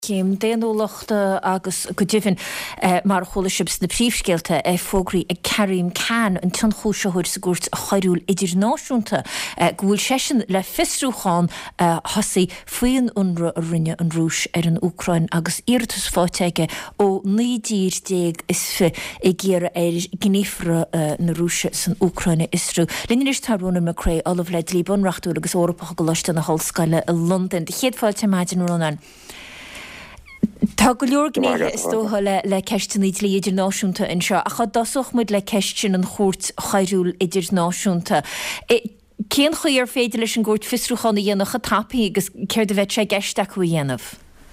Céim déanúlaachta agus go dtífinn mar cholasibs na príomhscéalta fógraí ag Karim Khan an tionchúiseúir sa gúirt a chairúil idirnáisiúnta gúil sesin le fisrúcháin hosaí faoin unra a rinne an rúis ar an Úcrain agus iartas fáteige ó 9 is fi i ggéire ar gníomhra na rúise san Úcraine isrú. Línis táróna macré olah le líbonreachtú agus Eorpach go leiste na hallscoile a London. De chéadfáilte maidin rónan. Tá go leor gnéile is tótha le ceistinaí le idirnáisiúnta in seo, a cha dasoch muid le ceistin an chóirt chairúil idirnáisiúnta. Cén chuí ar féidir leis an gúirt fisrúchána dhéanach a tapaí agus céir de bheith sé geisteach go dhéanamh?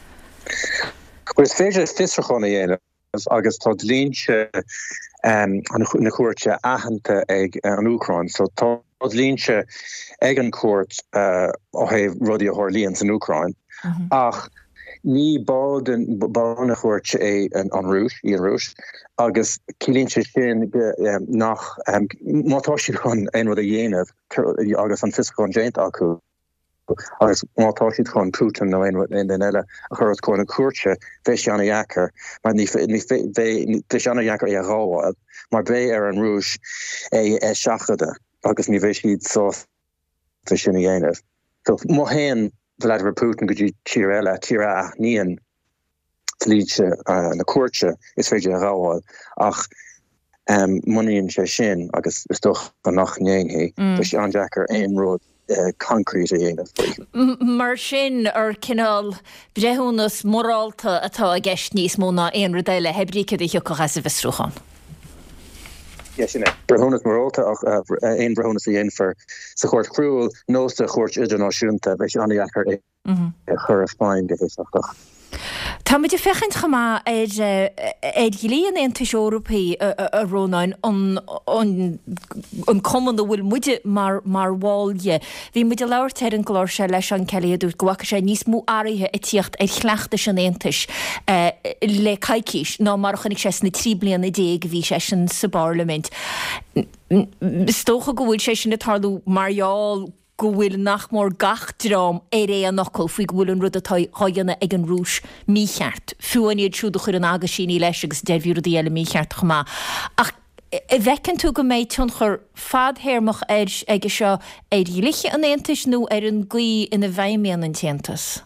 Is féidir fisrúchána dhéanamh agus tá líonse na cuairte aitheanta ag an Úcrain, so tá líonse ag an cuairt ó thaobh rudí a thorlíonn san Úcrain, ach ní bána chuirt é an rúis, íon rúis, agus cilínse sin nach mátáisiid chun ein rud a dhéanamh agus an fiscán déint acu, agus mátáisiid chun Putin nó ein den eile a churas chuin na cuairte bheith anna dheacair, mar bheith anna dheacair é a ráháil, mar bheith ar an rúis é seachada, agus ní bheith siad sásta sin a dhéanamh. So má héan Vladimir Putin go dtí tír eile tíra níon tlíse na cuairte is féidir a ráháil, ach muíonn sé sin agus is doch an nach néonhí bheith an deacair aon rud concrete a dhéanamh. Mar sin ar cinál brethúnas morálta atá a gceist níos mó ná aon rud eile hebrícad i thiocchas a bheitstrúchan. Sin brethúnas morálta ach aon brethúnas a dhéanamh for sa chóirt cruúil nó sa chóirt idirnáisiúnta bheith an dheacair é chur a fáin go bhíach. Tá muid fechant chamá ar gilíon Aontais Eorpaí a rónáin an common bhfuil muide mar bháilge. Bhí muide leabhar an glóir se leis an ceiliadú gohacha sé níos mú áirithe i tíocht ar chleachtas an Aontais le caiiciis ná mar chunig sé na 3 bliana bhí sé sin sa Parliament. Stócha go bhfuil sé sin na tarlú marall go bhfuil nach mór gach drám an nocail faoi go bhfuil an rud atá háanna ag an rúis mícheart. Fuainiad siúda chuir an agus síní leis agus deirhiúr a eile mícheart chumá. Ach bhecinn tú go méid tún chur fadhéirmach ag seo ar dhíliche an Aontais nó ar an gcuí ina bhaimíon an Taontas?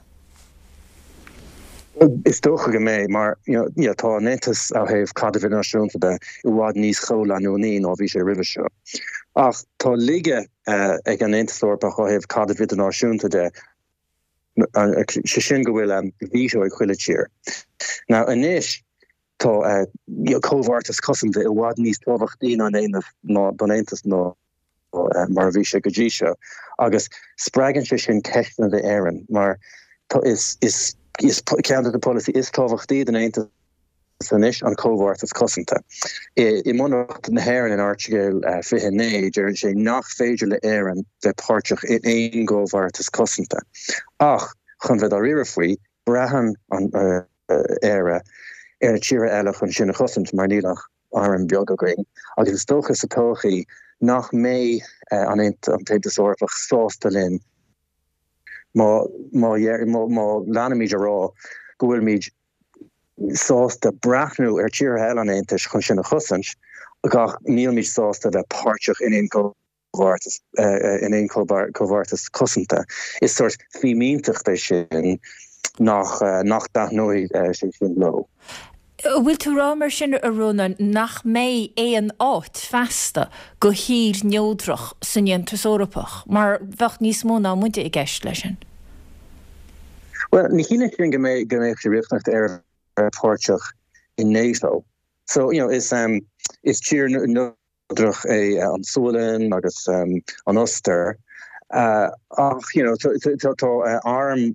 Is dócha go méid, mar tá an Aontas a thaobh cadh náisiúnta de i bhád níos chola nó níon ó bhí sé ribh seo. Ach tá lige ag an Aontas Eorpach ó thaobh cadh náisiúnta de sé sin go bhfuil bhíseo ag chuile tír. Ná inis tá comhhartas cosanta i bhád níos tábhachtaí an éanamh ná don Aontas nó mar bhí sé go dtí seo, agus spreagann sé sin ceistena de éireann, mar is ceantar de policy is tábhachtaí den Aontas sanis an comhhartas cosanta. I mnacht na hhéireann in Archigéil 29 ar sé nach féidir le éireann bheith páirteach in éon comhhartas cosanta. Ach chun bheith ar riamh faoi breathan an éire ar tíre eile chun sin na cosanta mar nílach an beag a gring. Agus is dóchas sa tóchaí nach mé an Aontas Eorpach sásta linn má leanamíid a rá go bhfuil míid sásta brathnú ar tíre eile an Aontais chun sin na cosint, ach níl míid sásta bheith páirteach in éon comhhartas cosanta. Is sort fímíntaach é sin nach dathnúí sin lo. Bhfuil tú rámar sin a rónan nach mé éon áit festa go hír neódrach san Aontas Eorpach, mar bheith níos mó ná muide i gceist lei sin? Well, ní híine sin go méid sé riachnacht ar páirteach in NATO. So, is tír nódrach an Súlan agus an Ulster. Ach, tá arm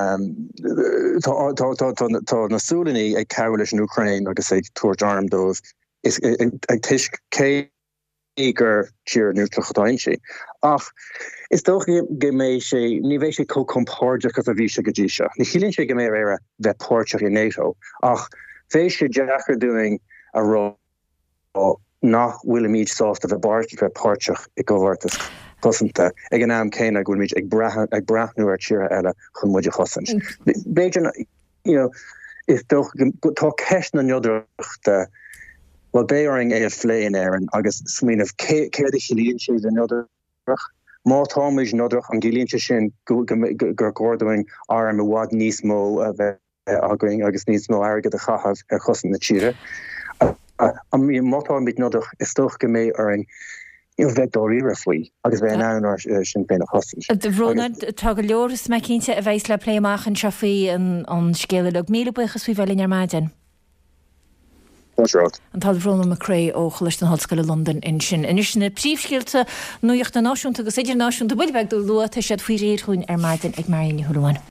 tá na Súlaní ag cabhar leis an Ukraine agus ag tuairt arm dómh is ag tuisc cé gur tír nódrach dainse. Ach, is dóch go méid sé ní bhéh sé compáirdeach a bhí sé go dtí seo. Ní chialann sé go méid ar bheith páirteach in NATO, ach bhéh sé deachar doing a rá nach bhfuil míid sásta bheith páirteach i comhhartas cosanta ag an am céine gúil míid ag brathnú ar tíre eile chun muide chosint. is toch tá ceist na nodrucht well bearing a fléin an agus smin of ke chelín sé an nodruch má táid nodruch an gilínte sin gur gordoing am a wad nísmó aing agus nísmó aige a chahaf chossen na tíre. Am má mit nodruch is toch go mé an vectorí faoi agus bheit an sin féin hossen. De Ronald tá go leoras me cinnte a bheits le pléach an sefií an scéile le míle buchas fao bhil ar maidin. An tal bhrna maré ó choiste an Hallscoile London in sin. Inis sinna príomhscéalte nuocht na náisiúnta agus idir náisiúnta bhfuil bheith do luata sé faoi réirthún ar maidin ag maríon thuúin.